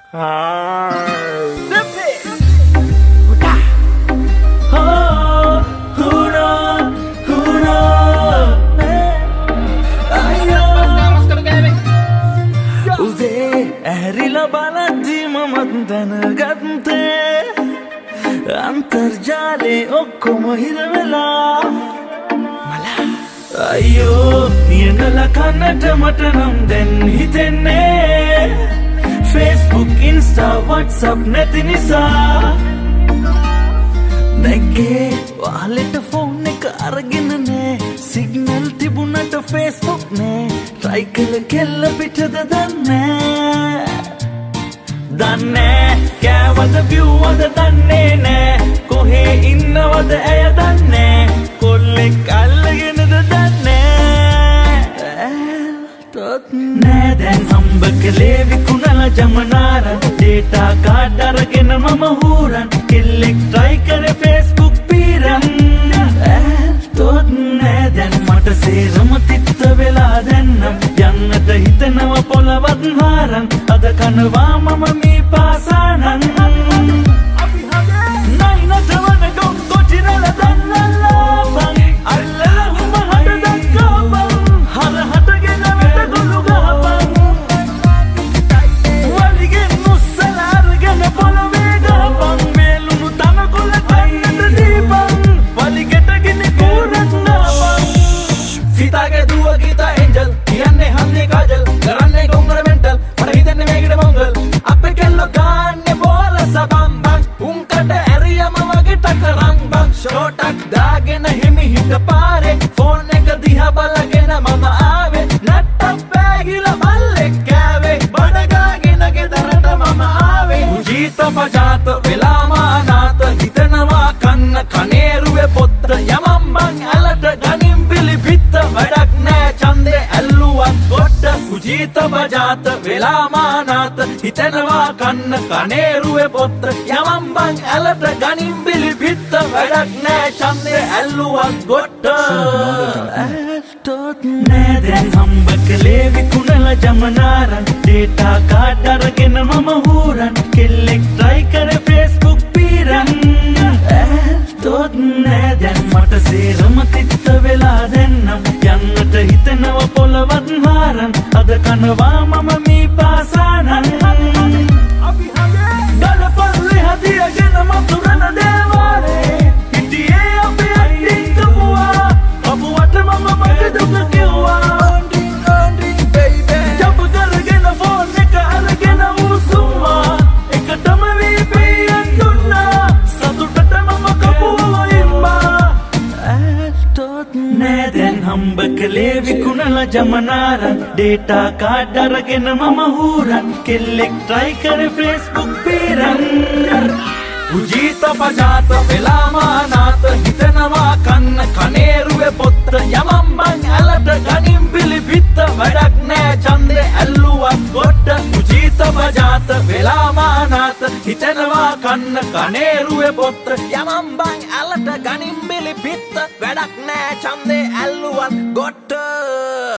ඇහැරිලා බලද්දි මමත් දැනගත්තේ අන්තර්ජාලේ ඔක්කොම හිර වෙලා අයියෝ නියඟල කන්නට මට නම් දැන් හිතෙන්නේ Facebook Insta WhatsApp නැති නිසා නැගේ වාලෙට ෆෝන් එක අරගෙන නෑ සිග්නල් තිබුණට Facebook නෑ try කළ කෙල්ල පිටද දන්නේ කෑවද view-වද දන්නේ නෑ කොහේ ඉන්නවද ඇය දන්නේ කොල්ලෙක් අල්ලගෙනද දන්නේ තොත් නෑ දැන් හම්බ කළේ විකුණලා ජමනාරන් data card අරගෙන මම හූරන් කෙල්ලෙක් try කරේ Facebook පීරන් තොත් නෑ දැන් මට සේරම තිත්ත වෙලා දැන්නම් යන්නට හිතනව පොළවත් හාරන් අද කනවා මම මේ පාසානන් අපි හදේ නයි නටවන ගොම් කොටිරල දන්නලාපන් අල්ලලහුම හට දක්කාපන් හර හටගෙන වෙට ගොළු ගහපන් වලිගෙන් මුස්සලාරගෙන පොළවේ ගහපන් වේලුණු තනකොළ කන්නට දීපන් වලිගෙට ගිනි කූරන් නාපන් සීතාගේ දුව ගීතා එන්ජල් කියන්නේ හන්දේ කාජල් කරන්නේ ගොංගර මෙන්ටල් මට හිතන්නේ මේකට මොංගල් අපේ කෙල්ලෝ ගාන්නේ බෝල සබම්බන් උන්කට ඇරියම වගේ ටකරන් බන් ෂෝටක් දාගෙන හිමි හිට පාරේ ෆෝන් එක දිහා බලගෙන මම ආවේ නැට්ටක් බෑගිලා මල්ලෙක් කෑවේ බඩගාගෙන ගෙදරට මම ආවේ උජීත පජාත වෙලාම අනාත හිතනවා කන්න කනේරුවේ පොත්ත යමම් බන් ඇලට ගනින් පිලි පිත්ත වැඩක් නෑ ඡන්දේ ඇල්ලුවත් ගොඩ උජීත පජාත වෙලාම අනාත හිතනවා කන්න කනේරුවේ පොත්ත යමම් බන් ඇලට ගනින් පිලි පිත්ත වැඩක් නෑ ඡන්දේ ඇල්ලුවත් ගොඩ තොත් නෑ දැන් හම්බ කළේ විකුණලා ජමනාරන් data card අරගෙන මම හූරන් කෙල්ලෙක් try කරේ Facebook පීරන් තොත් නෑ දැන් මට සේරම තිත්ත වෙලා දැන්නම් යන්නට හිතනව පොළවත් හාරන් අද කනවා මම මේ පාසානන් අපි හදේ ගලපල්ලේ හදියගෙන මතුරන දේවාලේ හිටියේ අපේ අයින් කපුවා අපුවට මම මගේ දුක කිව්වා baby ජප් කරගෙන ෆෝන් එක අරගෙන උසුම්මා එකටම වී පියන් දුන්නා සතුටට මම කපුවා ඉම්මා තොත් නෑ දැන් හම්බ කළේ විකුණලා ජමනාරන් data card අරගෙන මම හූරන් කෙල්ලෙක් try කරේ Facebook පීරන් උජීත පජාත වෙලාම අනාත හිතනවා කන්න කනේරුවේ පොත්ත යමම් බන් ඇලට ගනින් පිලි පිත්ත වැඩක් නෑ ඡන්දේ ඇල්ලුවත් ගොඩ උජීත පජාත වෙලාම අනාත හිතනවා කන්න කනේරුවේ පොත්ත යමම්